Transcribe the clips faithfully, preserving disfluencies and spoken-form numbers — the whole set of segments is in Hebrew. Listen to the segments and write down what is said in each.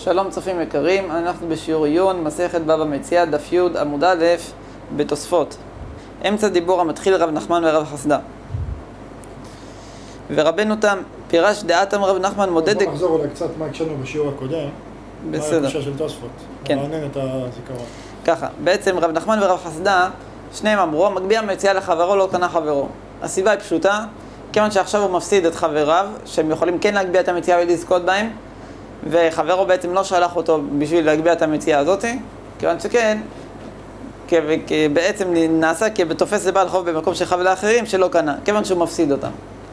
שלום צופים יקרים, אנחנו בשיעור עיון, מסכת בבא מציעא, דף י' עמוד א' בתוספות. אמצע דיבור המתחיל רב נחמן ורב חסדא. ורבנו תם פירש דעתם רב נחמן מודד... בוא נחזור אולי קצת מה הקשנו בשיעור הקודם. בסדר. מה הקשה של תוספות. כן. מעניין את הזיכרון. ככה, בעצם רב נחמן ורב חסדא, שניהם אמרו, המגביה מציאה לחברו לא קנה חברו. הסיבה היא פשוטה, כיוון שעכשיו הוא מפסיד את חבריו, שהם יכולים כן להגביה את המציאה ולזכות בהם, וחברו בעצם לא שלח אותו בשביל להגביה את המציאה הזאת, כיוון שכן, בעצם נעשה כבתופס לבעל חוב במקום שחב לאחרים שלא קנה, כיוון שהוא מפסיד אותם.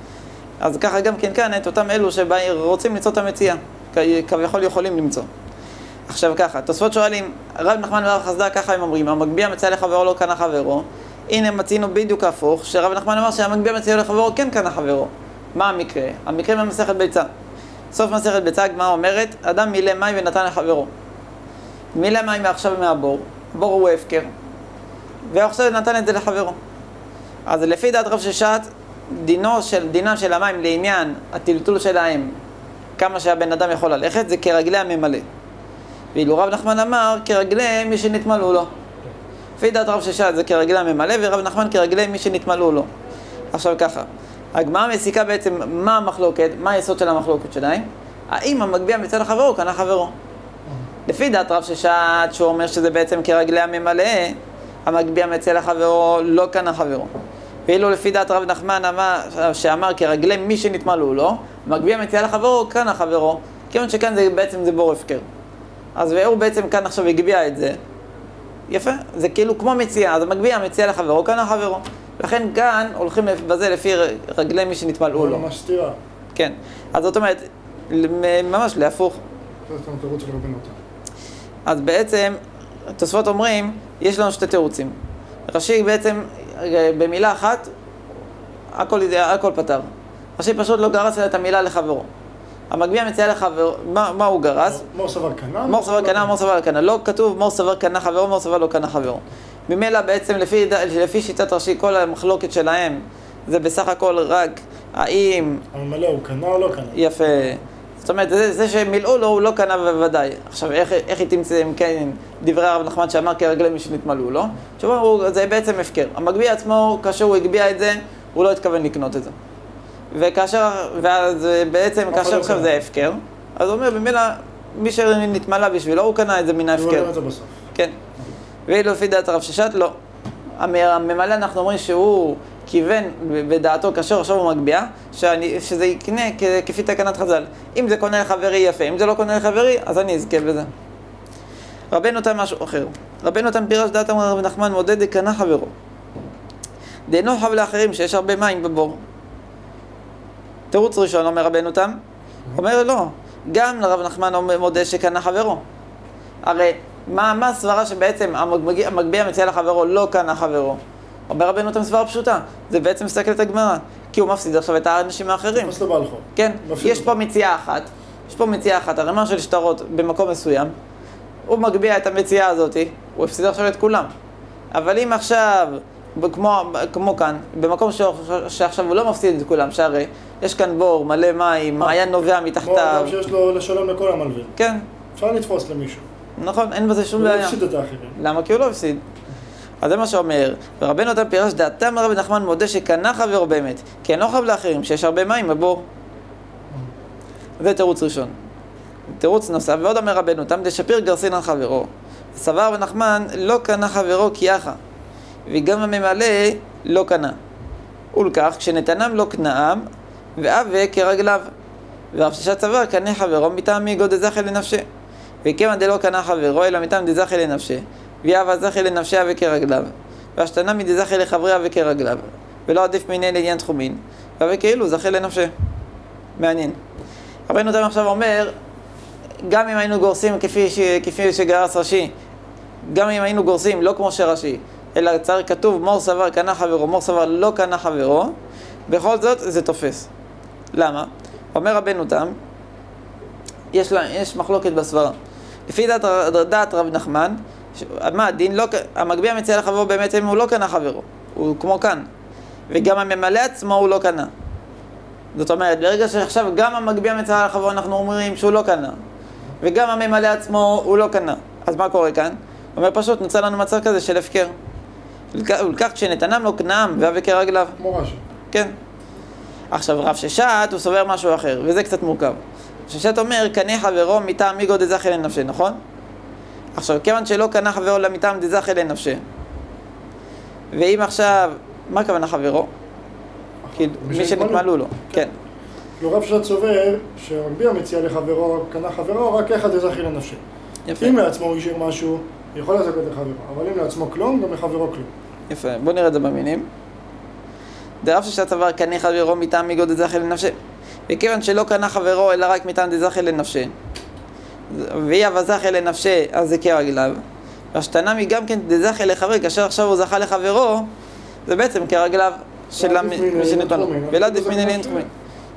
אז ככה גם כן כאן את אותם אלו שרוצים למצוא את המציאה, כביכול יכולים למצוא. עכשיו ככה, תוספות שואלים, רב נחמן ורב חסדא ככה הם אומרים, המגביה מציאה לחברו לא קנה חברו. הנה מצינו בדיוק הפוך, שרב נחמן אמר שהמגביה מציאה לחברו כן קנה חברו. מה המקרה? המקרה במסכת ביצה. סוף מסכת ביצה הגמרא אומרת, אדם מילא מים ונתן לחברו. מילא מים מעכשיו מהבור, הבור הוא הפקר, ועכשיו נתן את זה לחברו. אז לפי דעת רב ששת, דינו של, דינם של המים לעניין הטלטול שלהם, כמה שהבן אדם יכול ללכת, זה כרגלי הממלא. ואילו רב נחמן אמר, כרגלי מי שנתמלאו לו. לפי דעת רב ששת זה כרגלי הממלא, ורב נחמן כרגלי מי שנתמלאו לו. עכשיו ככה, הגמרא מסיקה בעצם מה המחלוקת, מה היסוד של המחלוקת שלהם, האם המגביה מצא לחברו קנה חברו. לפי דעת רב ששת, שהוא אומר שזה בעצם כרגלי הממלא, המגביה מצא לחברו לא קנה חברו. ואילו לפי דעת רב נחמן אמר, שאמר כרגלי מי שנתמלאו לו, המגביה מצא לחברו קנה חברו, כיוון שכאן זה בעצם זה בור הפקר. אז והוא בעצם כאן עכשיו הגביה את זה. יפה, זה כאילו כמו מציאה, אז המגביה מציאה לחברו, כאן החברו. לכן כאן הולכים בזה לפי רגלי מי שנתמלאו לו. ממש סתירה. כן, אז זאת אומרת, ממש להפוך. זה סתם תירוץ של רבנו תם. אז בעצם, תוספות אומרים, יש לנו שתי תירוצים. רש"י בעצם, במילה אחת, הכל, הכל פתר. רש"י פשוט לא גרס את המילה לחברו. המגביה מציעה לחבר, מה, מה הוא גרס? מור סבר קנה? מור סבר קנה, מור סבר קנה. לא כתוב מור סבר קנה חברו, מור סבר לא קנה חברו. ממילא בעצם לפי, לפי שיטת רש"י, כל המחלוקת שלהם, זה בסך הכל רק האם... הממלא הוא קנה או לא קנה? יפה. זאת אומרת, זה, זה שמילאו לו הוא לא קנה בוודאי. עכשיו, איך, איך היא תמצא אם כן דברי הרב נחמן שאמר כרגלי מי שנתמלאו לו? תשמעו, זה בעצם הפקר. המגביה עצמו, כאשר הוא הגביה את זה, הוא לא התכוון לקנות את זה. וכאשר, ואז בעצם, כאשר עכשיו זה הפקר, אז הוא אומר, במילא, מי שנתמלא בשבילו, הוא קנה את זה מן ההפקר. הוא אומר את זה בסוף. כן. ואילו לפי דעת הרב ששת, לא. הממלא אנחנו אומרים שהוא כיוון בדעתו כאשר עכשיו הוא מגביה, שאני, שזה יקנה כפי תקנת חז"ל. אם זה קונה לחברי יפה, אם זה לא קונה לחברי, אז אני אזכה בזה. רבנו תם משהו אחר. רבנו תם פירש דעתם רב נחמן מודד דקנה חברו. דאינו חב לאחרים שיש הרבה מים בבור. תירוץ ראשון אומר רבנו תם, אומר לא, גם לרב נחמן מודה שקנה חברו. הרי מה, מה הסברה שבעצם המגביה, המגביה מציעה לחברו לא קנה חברו? אומר רבנו תם סברה פשוטה, זה בעצם מסתכל את הגמרא, כי הוא מפסיד עכשיו את האנשים האחרים. תפס לבעל חוב. כן, יש פה מציאה אחת, יש פה מציאה אחת, הרמה של שטרות במקום מסוים, הוא מגביה את המציאה הזאת, הוא הפסיד עכשיו את כולם. אבל אם עכשיו, כמו, כמו כאן, במקום ש, שעכשיו הוא לא מפסיד את כולם, שהרי יש כאן בור, מלא מים, מעיין נובע מתחתיו. כמו אדם שיש לו לשלם לכל המלווים. כן. אפשר לתפוס למישהו. נכון, אין בזה שום בעיה. הוא לא הפסיד את האחרים. למה? כי הוא לא הפסיד. אז זה מה שאומר, ורבנו תם פירש דעתם רבי נחמן מודה שקנה חברו באמת, כי אינו חב לאחרים, שיש הרבה מים בבור. זה תירוץ ראשון. תירוץ נוסף, ועוד אומר רבנו תם, דשפיר גרסין על חברו. סבר רבי נחמן לא קנה חברו כי יחה, וגם הממלא לא קנה. ולכך, כשנתנם לא קנאם, ואווה כרגליו. ורב ששת סבר קנה חברו מטעם מיגו דזכי לנפשי. וכיוון דלא קנה חברו, אלא מטעם דזכי לנפשי. ויאווה זכי לנפשי אווה כרגליו. והשתנה מדזכי לחברי אווה כרגליו. ולא עדיף מיני לעניין תחומין. ואווה כאילו זכי לנפשי. מעניין. רבנו תם עכשיו אומר, גם אם היינו גורסים כפי, ש... כפי שגרס רש"י, גם אם היינו גורסים לא כמו שרש"י, אלא צריך כתוב מור סבר קנה חברו, מור סבר לא קנה חברו, בכל זאת זה תופס. למה? אומר רבנו תם, יש, לה, יש מחלוקת בסברה. לפי דעת, דעת רב נחמן, ש... מה הדין? לא, המגביה מציע לחברו באמת אם הוא לא קנה חברו, הוא כמו כאן. וגם הממלא עצמו הוא לא קנה. זאת אומרת, ברגע שעכשיו גם המגביה מציע לחברו אנחנו אומרים שהוא לא קנה. וגם הממלא עצמו הוא לא קנה. אז מה קורה כאן? הוא אומר פשוט, נוצר לנו מצב כזה של הפקר. ולכך כשנתנם לו כנעם והווה כרגליו. כמו רש"י. כן. עכשיו רב ששת הוא סובר משהו אחר, וזה קצת מורכב. ששת אומר, קנה חברו מטעם מיגו דזכי לנפשי, נכון? עכשיו, כיוון שלא קנה חברו למטעם דזכי לנפשי. ואם עכשיו, מה הכוונה חברו? כי מי שנתמלאו לו, כן. כאילו רב ששת סובר שהמגביה מציע לחברו, קנה חברו, רק אחד דזכי לנפשי. יפה. אם לעצמו הוא השאיר משהו, יכול לזכות לחברו, אבל אם לעצמו כלום, גם לחברו כלום. יפה, בוא נראה את זה במינים. דרב ששת סבר קנה חברו מטעם מיגו דזכי לנפשי. וכיוון שלא קנה חברו אלא רק מטעם דזכי לנפשי. ואי אבזכי לנפשי, אז זה כרגליו. והשתנמי גם כן דזכי לחברי, כאשר עכשיו הוא זכה לחברו, זה בעצם כרגליו של מי שנתן לו. ולא דפמיני אין תחומין.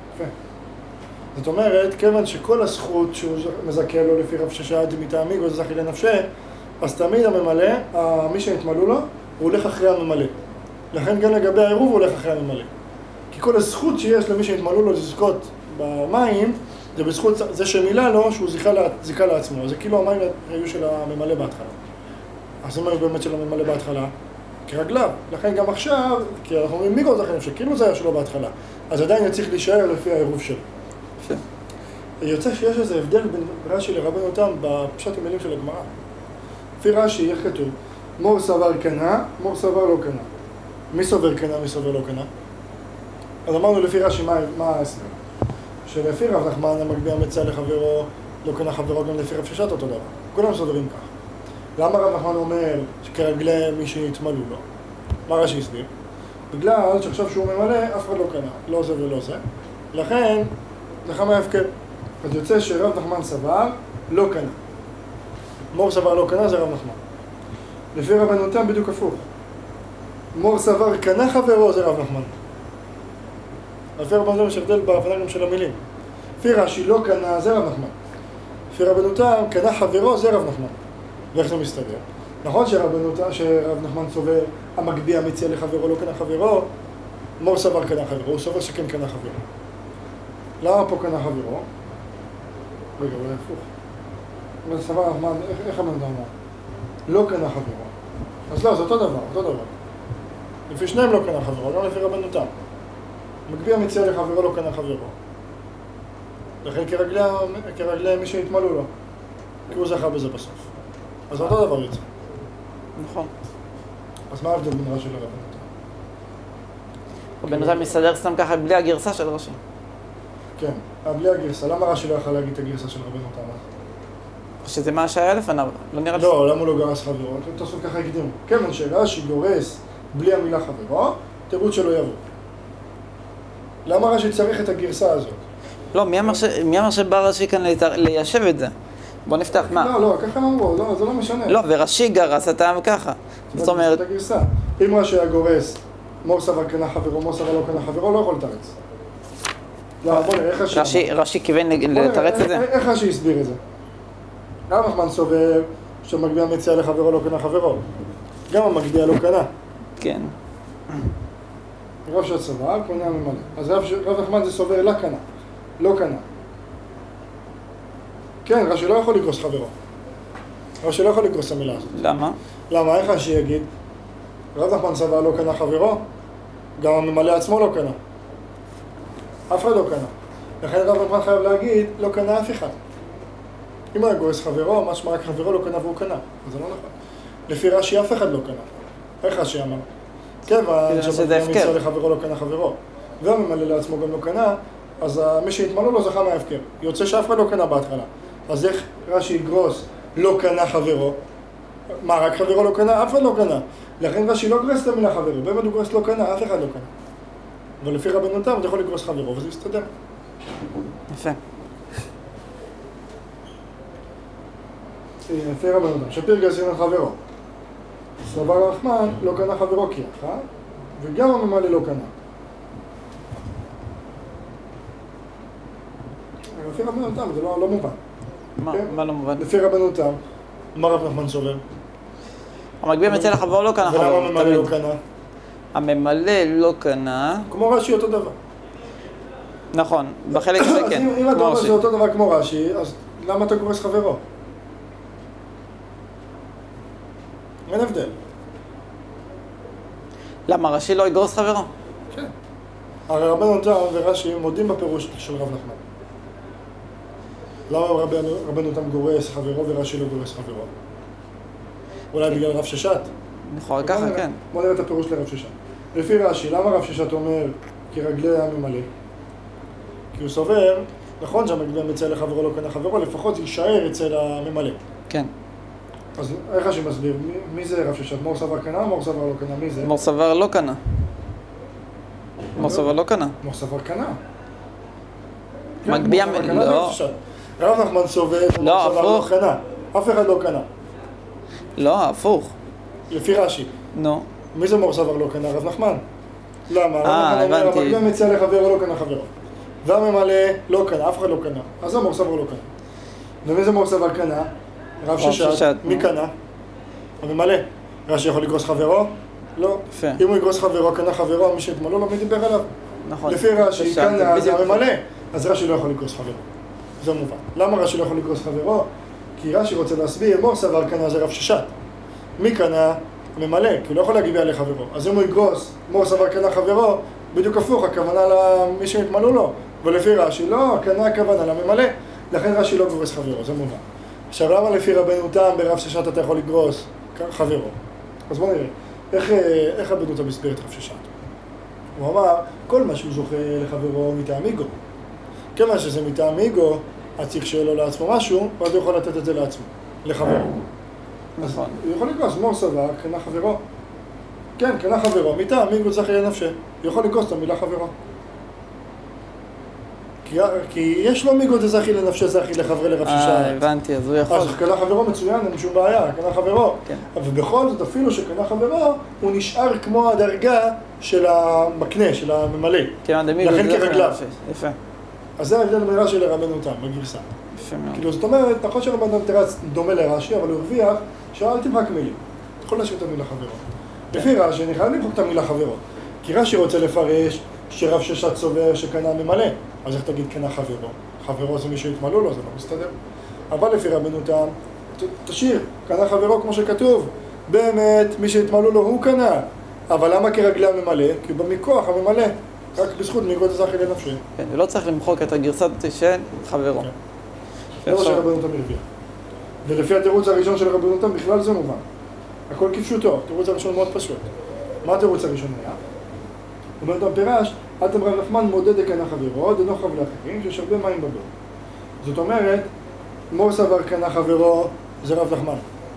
זאת אומרת, כיוון שכל הזכות שהוא מזכה לו לפי רב ששת מטעם מיגו דזכי לנפשי, אז תמיד הממלא, מי שנתמלאו לו, הוא הולך אחרי הממלא. לכן גם לגבי העירוב הוא הולך אחרי הממלא. כי כל הזכות שיש למי שהתמלאו לו לזכות במים, זה בזכות זה שמילא לו שהוא זיכה, זיכה לעצמו. זה כאילו המים היו של הממלא בהתחלה. אז זה אומר באמת של הממלא בהתחלה, כרגליו. לכן גם עכשיו, כי אנחנו אומרים מיגו זכי לנפשי, כאילו זה היה שלו בהתחלה. אז עדיין צריך להישאר לפי העירוב שלו. יוצא שיש איזה הבדל בין רש"י לרבנו תם בפשט המילים של הגמרא. לפי רש"י, איך כתוב? מור סבר קנה, מור סבר לא קנה. מי סובר קנה, מי סובר לא קנה? אז אמרנו לפי רש"י מה, מה ההסבר? שלפי רב נחמן המגביה מציע לחברו, לא קנה חברו גם לפי רב ששת אותו דבר. כולם סודרים כך. למה רב נחמן אומר שכרגלי מי שהתמלאו לו? מה רש"י הסביר? בגלל שעכשיו שהוא ממלא, אף אחד לא קנה, לא זה ולא זה. לכן, לך מה ההפקר? אז יוצא שרב נחמן סבר, לא קנה. מור סבר לא קנה זה רב נחמן. לפי רבנו תם בדיוק הפוך. מור סבר קנה חברו זה רב נחמן. לפי רבנו תם יש הבדל בהבנה גם של המילים. לפי רש"י לא קנה זה רב נחמן. לפי רבנו תם קנה חברו זה רב נחמן. ואיך זה מסתדר? נכון שרבנו תם, שרב נחמן סובר המגביה מציע לחברו לא קנה חברו, מור סבר קנה חברו, הוא סובר שכן קנה חברו. למה פה קנה חברו? רגע, אולי הפוך. אבל סבר נחמן, איך המנדה אמר? לא קנה חברו. אז לא, זה אותו דבר, אותו דבר. לפי שניהם לא קנה חברו, גם לפי רבנו תם. מגביה מציע לחברו לא קנה חברו. לכן כרגלי, כרגלי מי שהתמלאו לו. כי הוא זכה בזה בסוף. אז אותו דבר יצא. נכון. אז מה ההבדל בין רש"י לרבנו תם? בן רש"י מסתדר סתם ככה בלי הגרסה של רש"י. כן, בלי הגרסה. למה רש"י לא יכול להגיד את הגרסה של רבנו תם? שזה מה שהיה לפניו, לא נראה לי. לא, למה הוא לא גרס חברו? תוספות ככה הקדימו. כיוון שרש"י גורס בלי המילה חברו, תירוץ שלא יבוא. למה רש"י צריך את הגרסה הזאת? לא, מי אמר שבא רש"י כאן ליישב את זה? בוא נפתח, מה? לא, לא, ככה אמרו, לא, זה לא משנה. לא, ורש"י גרס את העם ככה. זאת אומרת... את הגרסה. אם רש"י היה גורס, מור סבר קנה חברו, מור סבר לא קנה חברו, לא יכול לתרץ. לא, בוא נראה, איך רש"י... רש"י כיוון לתרץ את זה? איך רש"י הסביר את זה? גם נחמן סובר שמגביה מציע לחברו לא קנה חברו. גם המגביה לא קנה. כן. רב ששת סבר, קונה ממלא. אז רב נחמן זה סובר לא קנה. לא קנה. כן, רש"י לא יכול לגרוס חברו. רש"י לא יכול לגרוס המילה הזאת. למה? למה? איך רש"י יגיד? רב נחמן סבר לא קנה חברו, גם הממלא עצמו לא קנה. אף אחד לא קנה. לכן רב נחמן חייב להגיד, לא קנה אף אחד. אם היה גורס חברו, משמע רק חברו לא קנה והוא קנה. אז זה לא נכון. לפי רש"י אף אחד לא קנה. איך רש"י אמר? כיוון שמגביה מציע לחברו לא קנה חברו. והממלא לעצמו גם לא קנה, אז מי שהתמלאו לו זכה מההפקר. יוצא שאף אחד לא קנה בהתחלה. אז איך רש"י יגרוס לא קנה חברו? מה, רק חברו לא קנה? אף אחד לא קנה. לכן רש"י לא גורס את המילה חברו. באמת הוא גורס לא קנה, אף אחד לא קנה. אבל לפי רבנו תם אתה יכול לגרוס חברו וזה יסתדר. יפה. לפי רבנו תם, שפיר גזין על חברו. סבר נחמן לא קנה חברו כיח, וגם הממלא לא קנה. לפי רבנו תם זה לא מובן. מה לא מובן? לפי רבנו תם, מה רב נחמן סובר? המגביה מציע לחברו לא קנה חברו. ולמה הממלא לא קנה? הממלא לא קנה. כמו רש"י אותו דבר. נכון, בחלק הזה כן. אם אתה אומר שזה אותו דבר כמו רש"י, אז למה אתה גורס חברו? אין הבדל. למה רש"י לא יגרוס חברו? כן. הרי רבנו תם ורש"י מודים בפירוש של רב נחמן. למה רבנו, רבנו תם גורס חברו ורש"י לא גורס חברו? אולי בגלל רב ששת? נכון, ככה, כן. בוא נראה את הפירוש לרב ששת. לפי רש"י, למה רב ששת אומר כי רגלי היה ממלא? כי הוא סובר, נכון שהמקביל מציע לחברו לא קנה חברו, לפחות יישאר אצל הממלא. כן. אז איך רש"י מסביר? מי, מי זה רב ששת? מור סבר קנה או מור סבר לא קנה? מי זה? מור סבר לא קנה. מור סבר לא קנה. מור סבר קנה. מגביה מ... לא. רב נחמן סובר, לא, מור סבר לא הפוך. קנה. אף אחד לא קנה. לא, הפוך. לפי רש"י. נו. מי זה מור סבר לא קנה? רב נחמן. למה? אה, רב נחמן אומר, הבנתי. המקביל מציע לחברו לא קנה חברו. והממלא לא קנה, אף אחד לא קנה. אז זה מור סבר לא קנה. ומי זה מור סבר קנה? רב ששת. מי קנה? הממלא. רש"י יכול לגרוס חברו? לא. יפה. אם הוא יגרוס חברו, קנה חברו, מי שהתמלאו לו, מי דיבר עליו? נכון. לפי רש"י, קנה זה בדיוק. הממלא, אז רש"י לא יכול לגרוס חברו. זה מובן. למה רש"י לא יכול לגרוס חברו? כי רש"י רוצה להסביר, מור סבר קנה זה רב ששת. מי קנה? הממלא, כי הוא לא יכול להגיע לחברו. אז אם הוא יגרוס, מור סבר קנה חברו, בדיוק הפוך, הכוונה למי שהתמלאו לו. ולפי רש"י, לא, קנה הכוונה לממלא. לכן רש"י לא גורס חברו, זה מובן. עכשיו, למה לפי רבנו תם ברב ששת אתה יכול לגרוס חברו? אז בוא נראה, איך, איך רבנו תם הסביר את רב ששת? הוא אמר, כל מה שהוא זוכה לחברו מטעם איגו. כמה שזה מטעם איגו, אז צריך שיהיה לו לעצמו משהו, ואז הוא יכול לתת את זה לעצמו, לחברו. נכון. הוא יכול לגרוס, מור סבר, קנה חברו. כן, קנה חברו, מטעם איגו זכי לנפשי. הוא יכול לגרוס את המילה חברו. כי, כי יש לו מיגו דזכי לנפשי זכי לחברי לרב ששת. אה, הבנתי, אז הוא יכול. אז קנה חברו מצוין, אין שום בעיה, קנה חברו. כן. אבל בכל זאת, אפילו שקנה חברו, הוא נשאר כמו הדרגה של המקנה, של הממלא. כן, לכן כרגליו. יפה. אז זה ההבדל בין רש"י לרבנו תם, בגרסה. יפה מאוד. כאילו, זאת אומרת, נכון שרבנו תם תרץ דומה לרש"י, אבל הוא הרוויח שאל תמחק מילים. אתה יכול להשאיר את המילה חברו. לפי רש"י, אני חייב למחוק את המילה חברו. כי רש"י רוצה לפרש שרב ששת סובר שקנה ממלא. אז איך תגיד קנה חברו? חברו זה מי שהתמלאו לו, זה לא מסתדר. אבל לפי רבנו תם, תשאיר, קנה חברו כמו שכתוב. באמת, מי שהתמלאו לו הוא קנה. אבל למה כרגלי הממלא? כי הוא במכוח הממלא. רק בזכות מיגות זכי לנפשי. כן, ולא צריך למחוק את הגרסת של חברו. כן. זה מה שרבנו תם הרוויח. ולפי התירוץ הראשון של רבנו תם, בכלל זה מובן. הכל כפשוטו, התירוץ הראשון מאוד פשוט. מה התירוץ הראשון היה? הוא אומר, פירש, אתם רב נחמן מודד קנה חברו, דנו חב לאחרים, שיש הרבה מים בבור. זאת אומרת, מור סבר קנה חברו, זה רב נחמן.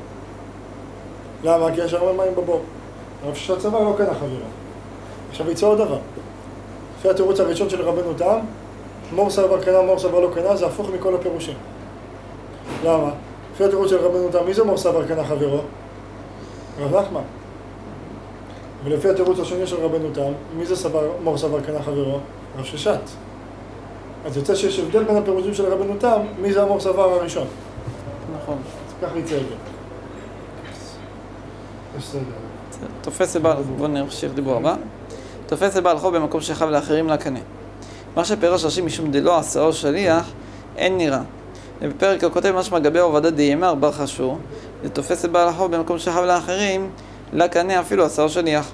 למה? כי יש הרבה מים בבור. רב ששת סבר לא קנה חברו. עכשיו יצא עוד דבר. לפי התירוץ הראשון של רבנו תם, מור סבר קנה, מור סבר לא קנה, זה הפוך מכל הפירושים. למה? לפי התירוץ של רבנו תם, מי זה מור סבר קנה חברו? רב נחמן. ולפי התירוץ השני של רבנו תם, מי זה סבר, מור סבר קנה חברו? רב ששת. אז יוצא שיש הבדל בין הפירושים של רבנו תם, מי זה המור סבר הראשון. נכון. אז ככה יצא את זה. בסדר. תופס לבעל, בוא נמשיך דיבור הבא. תופס לבעל חוב במקום שחב לאחרים לקנה. מה שפירש רש"י משום דלא עשאו שליח, אין נראה. ובפרק הכותב משמע גבי עובדא דאמר בר חשור, זה תופס לבעל החוב במקום שחב לאחרים, לקנה אפילו עשאו שליח.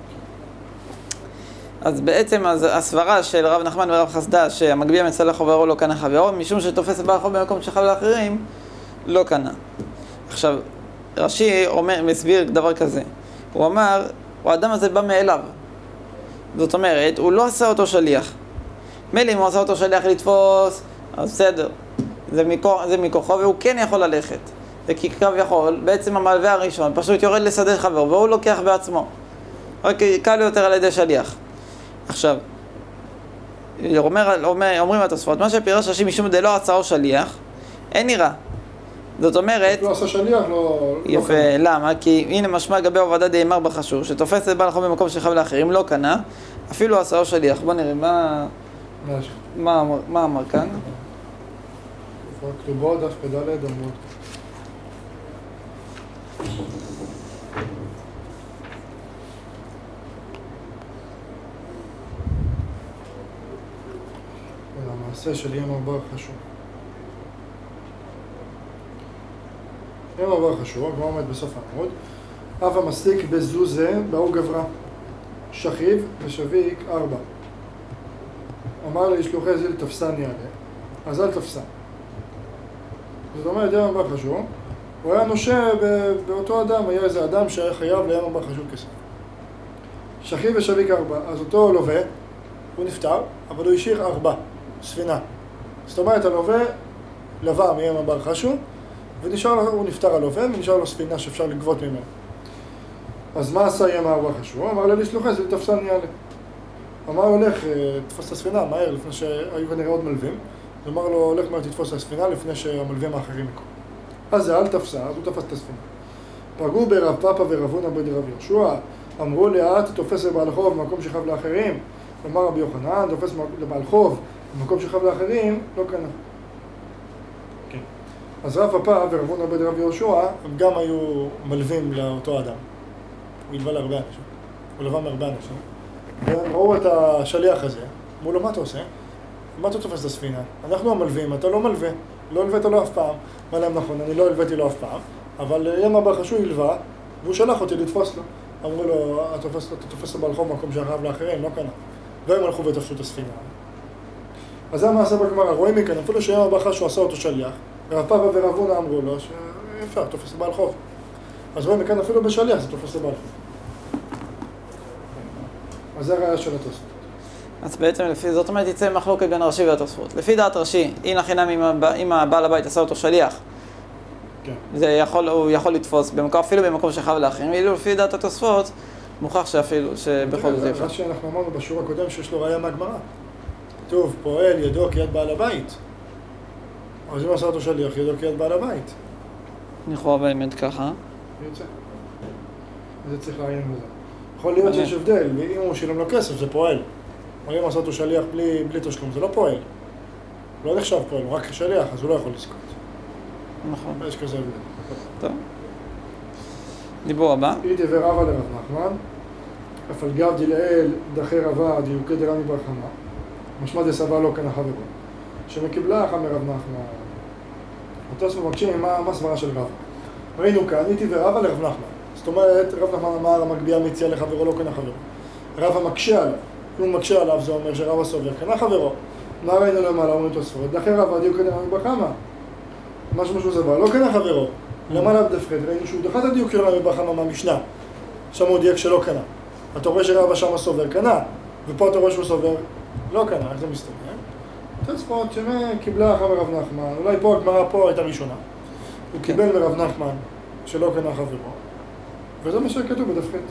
אז בעצם אז הסברה של רב נחמן ורב חסדא שהמגביה מציע לחברו לא קנה חברו, משום שתופס לבעל החוב במקום שחב לאחרים, לא קנה. עכשיו, רש"י אומר, מסביר דבר כזה. הוא אמר, האדם הזה בא מאליו. זאת אומרת, הוא לא עשה אותו שליח. מילא אם הוא עשה אותו שליח לתפוס, אז בסדר. זה, מכוח, זה מכוחו והוא כן יכול ללכת. זה כי כביכול, בעצם המלווה הראשון פשוט יורד לשדה חבר והוא לוקח בעצמו. רק קל יותר על ידי שליח. עכשיו, אומר, אומר, אומרים התוספות, מה שפירש רש"י משום דלא עשאו שליח, אין נראה. זאת אומרת... לא עשה שליח, לא... יפה, לא למה? כי הנה משמע גבי עובדא דאמר בר חשור, שתופס את בעל חוב במקום שחב לאחרים, לא קנה, אפילו עשאו שליח. בוא נראה, מה... מה, מה, מה אמר כאן? כתובו דף פ"ד עמוד. המעשה של ימר בר חשוב. אם עבר חשוב, כבר עומד בסוף העמוד, אב המסליק בזו זה, באו גברה, שכיב ושביק ארבע. אמר לי, שלוחי זיל תפסן יעלה, אז אל תפסן. זאת אומרת, ים עבר חשוב, הוא היה נושה באותו אדם, היה איזה אדם שהיה חייב לים עבר חשוב כסף. שכיב ושביק ארבע, אז אותו לווה, הוא נפטר, אבל הוא השאיר ארבע, ספינה. זאת אומרת, הלווה לווה מים עבר חשוב, ונשאר, הוא נפטר הלווה, ונשאר לו ספינה שאפשר לגבות ממנו. אז מה עשה ים ארבע חשוב? אמר לי, שלוחי זיל תפסן יעלה. אמר לו, הולך, תפוס את הספינה, מהר, לפני שהיו כנראה עוד מלווים. אז אמר לו, הולך מהר, תתפוס את הספינה, לפני שהמלווים האחרים יקרו. אז זה אל תפסה, אז הוא תפס את הספינה. פגעו ברב פאפה ורב הונא בן רב יהושע, אמרו לי, את תופס לבעל חוב במקום שחב לאחרים. אמר רבי יוחנן, תופס לבעל חוב במקום שחב לאחרים, לא קנה. כן. אז רב פאפה ורב הונא בן רב יהושע, הם גם היו מלווים לאותו אדם. הוא הלווה להרבה אנשים. הוא לווה מהרבה אנשים. והם ראו את השליח הזה, אמרו לו, מה אתה עושה? מה אתה תופס את הספינה? אנחנו המלווים, אתה לא מלווה, לא הלווית לו אף פעם. מה להם נכון, אני לא הלוויתי לו אף פעם, אבל ים אבר חשוב הלווה, והוא שלח אותי לתפוס לו. אמרו לו, אתה תופס, אתה תופס לבעל חוב במקום שחב לאחרים, לא קנה. והם הלכו ותפסו את הספינה. אז זה המעשה בגמרא, רואים מכאן, אפילו שים אבר חשוב עשה אותו שליח, ורב פאפה ורב הונא אמרו לו, שאפשר, תופס לבעל חוב. אז רואים מכאן, אפילו בשליח זה תופס לבעל חוב. אז זה הראיה של התוספות. אז בעצם לפי זאת אומרת יצא מחלוקת בין רש"י והתוספות. לפי דעת רש"י, אין החינם אם הבעל הבית עשה אותו שליח, כן. זה יכול, הוא יכול לתפוס במקום, אפילו במקום שחב לאחרים, ואילו לפי דעת התוספות, מוכח שאפילו, שבכל זאת אפשר. מה שאנחנו אמרנו בשיעור הקודם שיש לו ראיה מהגמרא. כתוב, פועל ידו כיד בעל הבית. אז אם עשה אותו שליח, ידו כיד בעל הבית. לכאורה באמת ככה. יוצא. זה צריך לעיין בזה. יכול להיות שיש הבדל, ואם הוא שילם לו כסף זה פועל. אבל אם עשה אותו שליח בלי, בלי תשלום, זה לא פועל. הוא לא נחשב פועל, הוא רק שליח, אז הוא לא יכול לזכות. נכון. יש כזה הבדל. טוב. דיבור הבא. איתי ורבה לרב נחמן, אף על גב דלאל דחי רבה דיוקי דרמי בר חמא, משמע דסבא לא קנה חברו. שמקיבלה אחא מרב נחמן. התוספות מבקשים מה הסברה של רבא. ראינו כאן, איתי ורבה לרב נחמן. זאת אומרת, רב נחמן אמר, המגביה מציע לחברו לא קנה חברו. רבא מקשה עליו. אם הוא מקשה עליו, זה אומר שרבא סובר, קנה חברו. מה ראינו למעלה, אומרים תוספות? דחי רבה דיוקי דרמי בר חמא. משהו משהו סבא, לא קנה חברו. למעלה בדף ח' ראינו שהוא דחה את הדיוק של רבי בר חמא מהמשנה. שם הוא דייק שלא קנה. אתה רואה שרבא שם סובר, קנה. ופה אתה רואה שהוא סובר, לא קנה. איך זה מסתכל? תוספות שקיבלה אחר מרב נחמן. אולי פה הגמרא פה הייתה ראשונה. הוא קיבל מרב נחמן שלא קנה חברו. וזה מה שכתוב בדף ח'.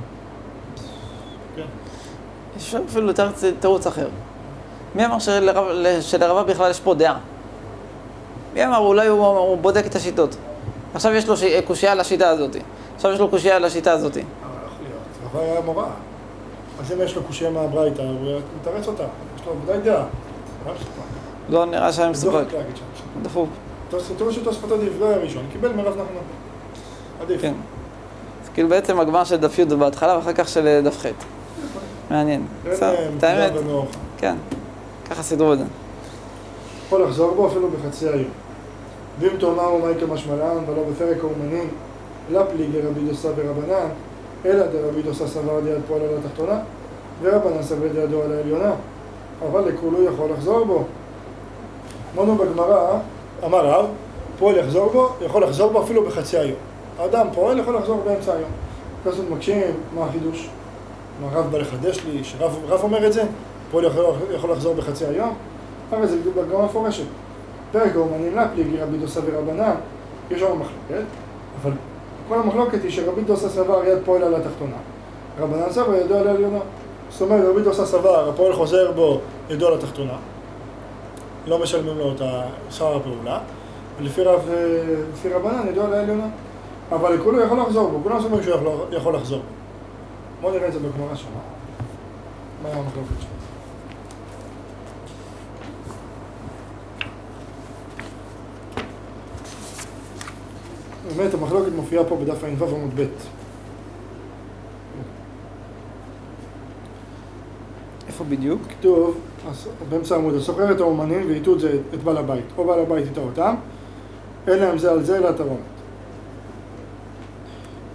כן. יש אפילו יותר תירוץ אחר. מי אמר שלרבא בכלל יש פה דעה? מי אמר, אולי הוא, הוא בודק את השיטות. עכשיו יש לו ש... קושייה לשיטה הזאת. עכשיו יש לו קושייה לשיטה הזאת. אבל יכול להיות. רבא היה מורה. אז אם יש לו קושייה מהברייתא, הוא מתרץ אותה. יש לו ודאי דעה. לא נראה שהיה מסופק. דוחק להגיד שם. דחוף. תראו שתוספות עדיף, לא היה ראשון. קיבל מרב נחמן. עדיף. כן. אז כאילו בעצם הגמרא של דף י' בהתחלה ואחר כך של דף ח'. מעניין. את האמת. כן. ככה סידרו את זה. יכול לחזור בו אפילו בחצי היום. ואם תאמר ומאי כמשמלן ולא בפרק האומנים, לא פליגי רבי דוסה ורבנן, אלא דרבי דוסה סבר דיד פועל על התחתונה, ורבנן סבר דידו על העליונה. אבל לכולו יכול לחזור בו. אמרנו בגמרא, אמר רב, פועל יחזור בו, יכול לחזור בו אפילו בחצי היום. האדם פועל יכול לחזור באמצע היום. כסות מקשים, מה החידוש? מה רב בא לחדש לי, שרב אומר את זה, פועל יכול, יכול לחזור בחצי היום? הרי זה בדיוק בגמרא מפורשת. פרק האומנים לה פליגי רבי דוסה ורבנן, יש שם מחלוקת, אבל כל המחלוקת היא שרבי דוסה סבר יד פועל על התחתונה. רבנן סבר ידו על העליונה. זאת אומרת, רבי דוסה סבר, הפועל חוזר בו ידו על התחתונה. לא משלמים לו את שכר הפעולה. ולפי רב, לפי רבנן ידו על העליונה. אבל לכולו יכול לחזור בו, כולם סוברים שהוא יכול לחזור בו. בואו נראה את זה בגמרא שמה. מה היה המחלוקת שם? באמת, המחלוקת מופיעה פה בדף ע"ו עמוד ב'. איפה בדיוק? כתוב, באמצע העמוד, הסוחר את האומנים ואיתו את זה את בעל הבית. או בעל הבית איתה אותם, אין להם זה על זה אלא תרומת.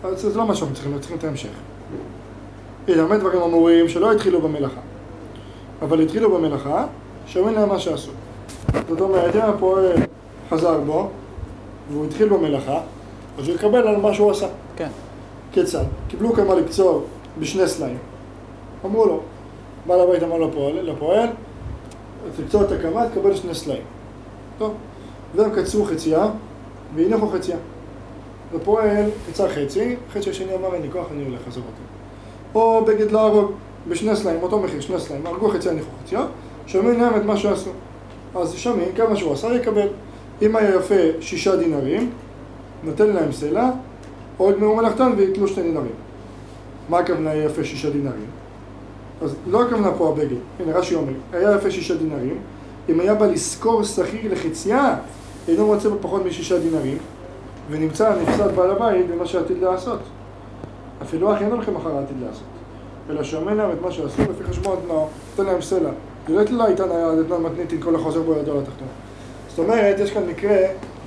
אז זה לא מה שאנחנו צריכים, צריכים את ההמשך. הנה, הרבה דברים אמורים שלא התחילו במלאכה. אבל התחילו במלאכה, שומעים להם מה שעשו. זאת אומרת, אם הפועל חזר בו, והוא התחיל במלאכה, אז הוא יקבל על מה שהוא עשה. כן. כיצד? קיבלו כמה לקצור בשני סלעים. אמרו לו, בעל הבית אמר לפועל, לפועל, תקצור את הקמה, תקבל שני סלעים. טוב. והם קצרו חצייה, והניחו חצייה. הפועל קצר חצי, חצי השני אמר, אין לי כוח, אני הולך, עזוב אותי. או בגד להרוג בשני סלעים, אותו מחיר, שני סלעים, הרגו חצייה, הניחו חצייה, שומעים להם את מה שעשו. אז שומעים, כמה שהוא עשה, יקבל. אם היה יפה שישה דינרים, נותן להם סלע, או יגמרו מלאכתן ויתלו שני דינרים. מה הכוונה היה יפה שישה דינרים? אז לא הכוונה פה הבגד, הנה רש"י אומר, היה יפה שישה דינרים, אם היה בא לשכור שכיר לחצייה, אינו מוצא בפחות משישה דינרים, ונמצא נפסד בעל הבית במה שעתיד לעשות. אפילו אחי אין הולכים אחר העתיד לעשות. אלא שאומר להם את מה שעשו, לפי חשבון תנאו, נותן להם סלע. זה לא תלה איתן היה לתנאו מתניתין כל החוזר בו ידו לתחתון. זאת אומרת, יש כאן מקרה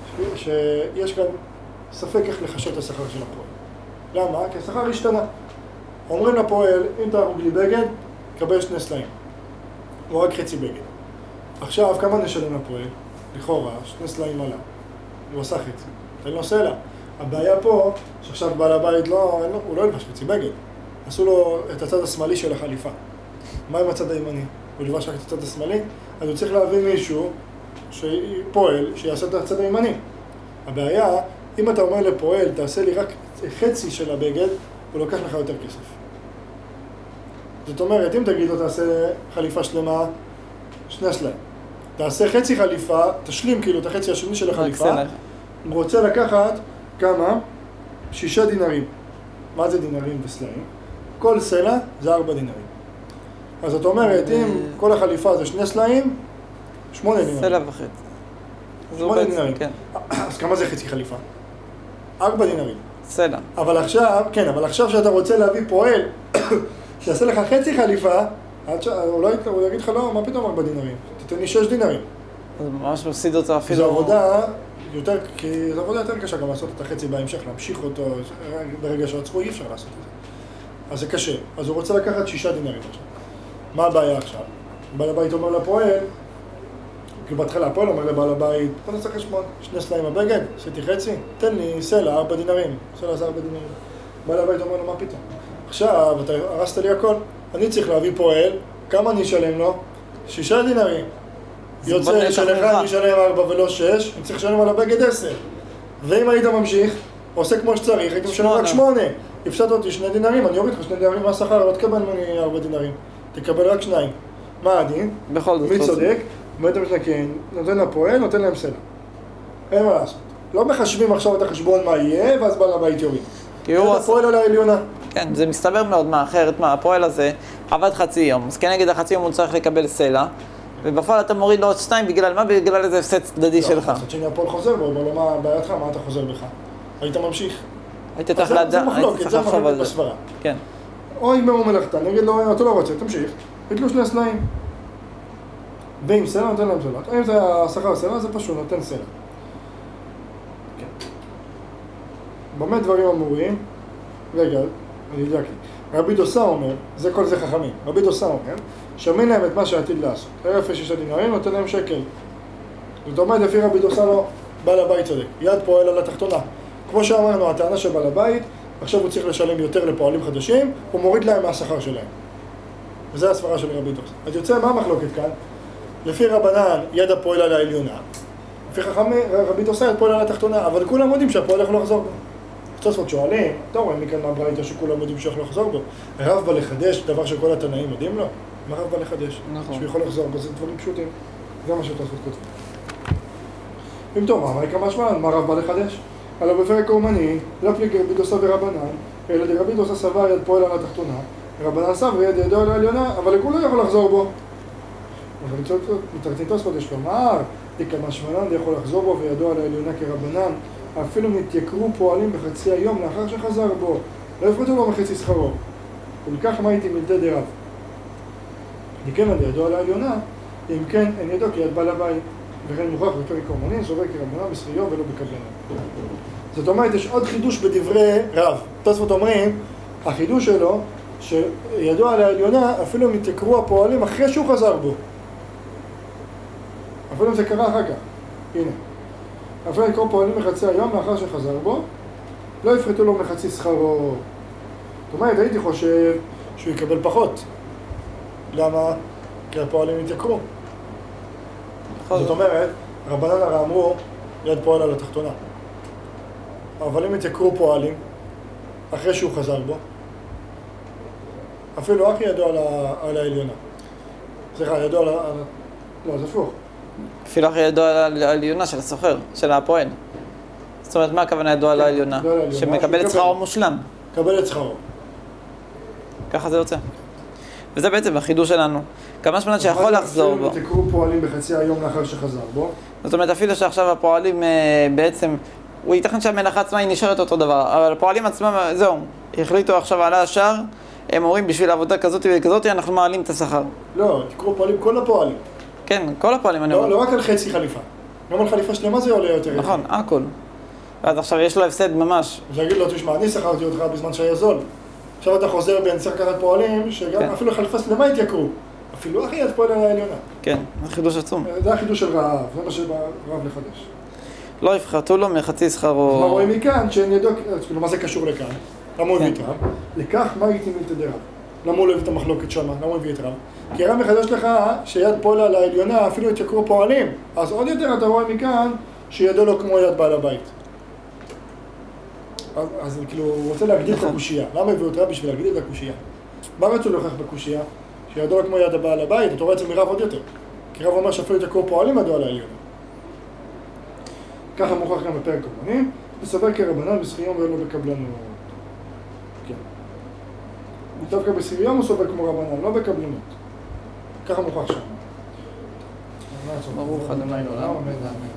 שיש כאן ספק איך לחשב את השכר של הפועל. למה? כי השכר השתנה. אומרים לפועל, אם תהרוג לי בגד, קבל שני סלעים. או רק חצי בגד. עכשיו, כמה נשלם לפועל? לכאורה, שני סלעים עלה. הוא עשה חצי. תן לו סלע. הבעיה פה, שעכשיו בעל הבית לא, הוא לא ילבש חצי בגד. עשו לו את הצד השמאלי של החליפה. מה עם הצד הימני? הוא ילבש רק את הצד השמאלי? אז הוא צריך להביא מישהו שפועל, שיעשה את הצד הימני. הבעיה, אם אתה אומר לפועל, תעשה לי רק חצי של הבגד, הוא לוקח לך יותר כסף. זאת אומרת, אם תגיד לו, תעשה חליפה שלמה, שני סלעים. תעשה חצי חליפה, תשלים כאילו את החצי השני של החליפה. הוא רוצה לקחת כמה? שישה דינרים. מה זה דינרים וסלעים? כל סלע זה ארבע דינרים. אז זאת אומרת, אם כל החליפה זה שני סלעים, שמונה דינרים. סלע וחצי. שמונה דינרים. אז כמה זה חצי חליפה? ארבע דינרים. סלע. אבל עכשיו, כן, אבל עכשיו שאתה רוצה להביא פועל שיעשה לך חצי חליפה, אולי הוא יגיד לך לא, מה פתאום ארבע דינרים? תתן לי שש דינרים. זה ממש מפסיד אותו אפילו. זו עבודה יותר, כי זו עבודה יותר קשה גם לעשות את החצי בהמשך, להמשיך אותו, ברגע שעצרו אי אפשר לעשות את זה. אז זה קשה. אז הוא רוצה לקחת שישה דינרים עכשיו. מה הבעיה עכשיו? בעל הבית אומר לפועל, כי בהתחלה הפועל אומר לבעל הבית, בוא נעשה חשבון, שני סלעים הבגד, עשיתי חצי, תן לי סלע, ארבע דינרים, סלע זה ארבע דינרים. בעל הבית אומר לו, מה פתאום? עכשיו, אתה הרסת לי הכל, אני צריך להביא פועל, כמה אני אשלם לו? שישה דינרים. יוצא שלך אני אשלם ארבע ולא שש, אני צריך לשלם על הבגד עשר. ואם היית ממשיך, עושה כמו שצריך, הייתי משלם רק שמונה. הפסדת אותי שני דינרים, אני אוריד לך שני דינרים מהשכר, לא תקבל ממני ארבע דינרים. תקבל רק שניים. מה הדין? בכל זאת. מי צודק? בית המשנקן, נותן לפועל, נותן להם סלע. אין מה לעשות. לא מחשבים עכשיו את החשבון מה יהיה, ואז בעל הבית יוריד. זה הפועל על העליונה. כן, זה מסתבר מאוד מה, אחרת מה, הפועל הזה עבד חצי יום, אז כנגד החצי יום הוא צריך לקבל סלע, ובפועל אתה מוריד לו עוד שתיים, בגלל מה? בגלל איזה הפסד צדדי שלך. לא, אז שני הפועל חוזר בו, אבל מה בעייתך, מה אתה חוזר בך? היית ממשיך. היית צריך לדעת, זה מחלוקת, זה מחלוקת בסברה. כן. או יגמרו מלאכתה, נגיד לו, אתה לא רוצה, תמשיך, יתלו שני סלעים. ואם סלע, נותן להם סלע. אם זה השכר סלע, זה פשוט, נותן סלע. במה דברים אמורים? רגע, אני יודע כי. רבי דוסה אומר, זה כל זה חכמים, רבי דוסה אומר, שומעים להם את מה שעתיד לעשות. אלף שישה דינרים, נותן להם שקל. זאת אומרת, לפי רבי דוסה לא, בעל הבית צודק. יד פועל על התחתונה. כמו שאמרנו, הטענה של בעל הבית, עכשיו הוא צריך לשלם יותר לפועלים חדשים, הוא מוריד להם מהשכר שלהם. וזה הסברה של רבי דוסה. אז יוצא, מה המחלוקת כאן? לפי רבנן, יד הפועל על העליונה. לפי חכמים, רבי דוסה יד פועל על התחתונה, אבל כולם יודעים שהפועל יכול לחזור בו. תוספות שואלים, אתה רואה מכאן מהברייתא שכולם יודעים שיכול לחזור בו. הרב בא לחדש, דבר שכל התנאים יודעים לו? מה הרב בא לחדש? נכון. שהוא יכול לחזור בו, זה דברים פשוטים. זה מה שתוספות כותבים. אם טוב, מה ריקה משמע, מה הרב בא לחדש? אלא בפרק האומני, לא פליג רבי דוסה ורבנן, אלא דרבי דוסה סבר יד פועל על התחתונה, רבנן סבר יד ידו על העליונה, אבל לכולו יכול לחזור בו. אבל מתרצים תוספות יש לומר, דקה משמען יכול לחזור בו וידו על העליונה כרבנן, אפילו נתייקרו פועלים בחצי היום לאחר שחזר בו, לא יפחתו לו מחצי שכרו. ולכך מה הייתי מלתי דרב? מכן על ידו על העליונה, אם כן אין ידו כי יד בעל הבית, וכן מוכרח בפרק האומני, סובר כרבנן בשכיו ולא בקבלנו. זאת אומרת, יש עוד חידוש בדברי רב. תוספות אומרים, החידוש שלו, שידוע על העליונה, אפילו אם יתקרו הפועלים אחרי שהוא חזר בו. אפילו אם זה קרה אחר כך. הנה. אפילו אם יקרו פועלים מחצי היום לאחר שחזר בו, לא יפחתו לו מחצי שכרו. זאת אומרת, הייתי חושב שהוא יקבל פחות. למה? כי הפועלים יתקרו. זאת אומרת, רבנן הרי אמרו, יד פועל על התחתונה. אבל אם יתקרו פועלים, אחרי שהוא חזר בו, אפילו אחי ידוע על, ה... על העליונה. סליחה, ידוע על ה... לא, זה הפוך. אפילו אחי ידוע על העליונה של הסוחר, של הפועל. זאת אומרת, מה הכוונה ידוע על העליונה? שמקבל את שכרו מושלם. מקבל את שכרו. ככה זה יוצא. וזה בעצם החידוש שלנו. כמה שמנת שיכול לחזור בו. אפילו יתקרו פועלים בחצי היום לאחר שחזר בו. זאת אומרת, אפילו שעכשיו הפועלים בעצם, הוא ייתכן שהמלאכה עצמה היא נשארת אותו דבר, אבל הפועלים עצמם, זהו, החליטו עכשיו על השאר, הם אומרים בשביל עבודה כזאת וכזאת אנחנו מעלים את השכר. לא, תקרו פועלים כל הפועלים. כן, כל הפועלים אני לא, אומר. לא רק על חצי חליפה. גם על חליפה שלמה זה עולה יותר. נכון, הכל. ואז עכשיו יש לו הפסד ממש. אז להגיד לו, תשמע, אני שכרתי אותך בזמן שהיה זול. עכשיו אתה חוזר בין צריך לקחת פועלים, שגם כן. אפילו חליפה שלמה התייקרו. אפילו אחי יד פועל על העליונה. כן, זה חידוש עצום. זה החידוש של רעב, זה מה שרעב לחדש. לא יפחתו לו מחצי שכרו. אז מה רואים מכאן? שאין ידו, כאילו, מה זה קשור לכאן? למה הוא הביא את כן. רב? לכך מה הייתי מלתדי רב? למה הוא לא הביא את המחלוקת שמה? למה הוא הביא את רב? כי רב מחדש לך שיד פועל על העליונה אפילו יתייקרו פועלים. אז עוד יותר אתה רואה מכאן שידו לו כמו יד בעל הבית. אז, אז כאילו, הוא רוצה להגדיל את הקושייה. למה הביאו את רב? בשביל להגדיל את הקושייה. מה רצו להוכיח בקושייה? שידו לו כמו יד הבעל הבית, אתה רואה את זה מרב עוד יותר. כי רב אומר שאפילו יתייקרו פועלים ידו על העליונה. ככה מוכח גם בפרק קורבנים, וסובר כרבנן בשכיום ואין לו בקבלנות. כן. דווקא בשכיום הוא סובר כמו רבנן, לא בקבלנות. ככה מוכח שם. ברוך ה' אלוהינו לעולם.